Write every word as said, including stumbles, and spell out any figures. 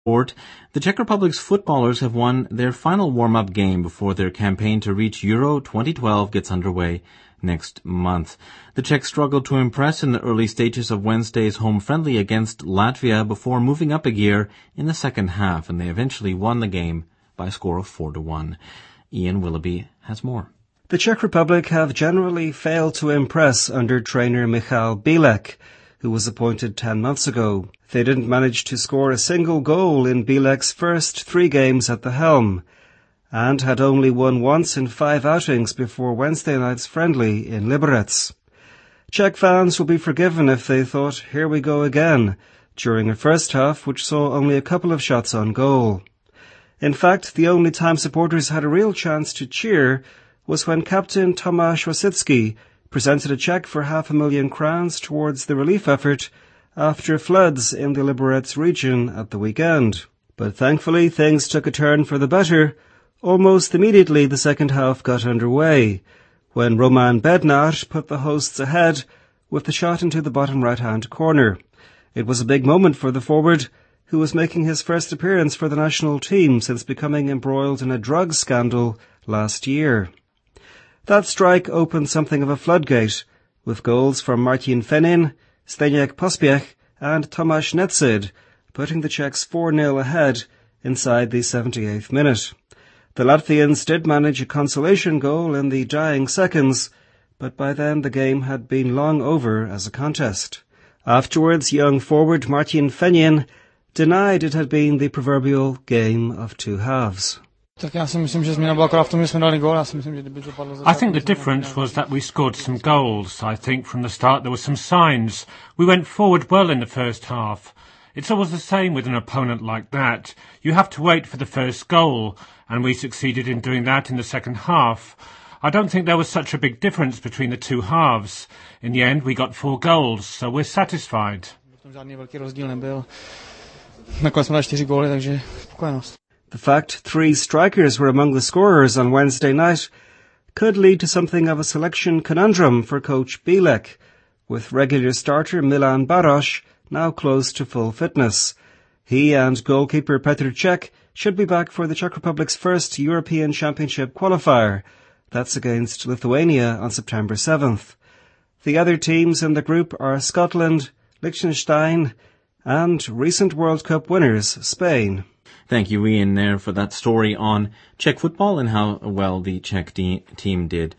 The Czech Republic's footballers have won their final warm-up game before their campaign to reach Euro twenty twelve gets underway next month. The Czechs struggled to impress in the early stages of Wednesday's home friendly against Latvia before moving up a gear in the second half, and they eventually won the game by a score of four to one. Ian Willoughby has more. The Czech Republic have generally failed to impress under trainer Michal Bílek, who was appointed ten months ago. They didn't manage to score a single goal in Bílek's first three games at the helm, and had only won once in five outings before Wednesday night's friendly in Liberec. Czech fans will be forgiven if they thought, here we go again, during a first half which saw only a couple of shots on goal. In fact, the only time supporters had a real chance to cheer was when captain Tomáš Rosický presented a cheque for half a million crowns towards the relief effort after floods in the Liberec region at the weekend. But thankfully things took a turn for the better. Almost immediately the second half got underway, when Roman Bednář put the hosts ahead with the shot into the bottom right-hand corner. It was a big moment for the forward, who was making his first appearance for the national team since becoming embroiled in a drug scandal last year. That strike opened something of a floodgate, with goals from Martin Fenin, Zdeněk Pospiech and Tomáš Nedvěd, putting the Czechs four nil ahead inside the seventy-eighth minute. The Latvians did manage a consolation goal in the dying seconds, but by then the game had been long over as a contest. Afterwards, young forward Martin Fenin denied it had been the proverbial game of two halves. I think the difference was that we scored some goals. I think from the start there were some signs. We went forward well in the first half. It's always the same with an opponent like that. You have to wait for the first goal, and we succeeded in doing that in the second half. I don't think there was such a big difference between the two halves. In the end, we got four goals, so we're satisfied. The fact three strikers were among the scorers on Wednesday night could lead to something of a selection conundrum for coach Bílek, with regular starter Milan Baroš now close to full fitness. He and goalkeeper Petr Cech should be back for the Czech Republic's first European Championship qualifier. That's against Lithuania on September seventh. The other teams in the group are Scotland, Liechtenstein and recent World Cup winners Spain. Thank you, Ian, there for that story on Czech football and how well the Czech de- team did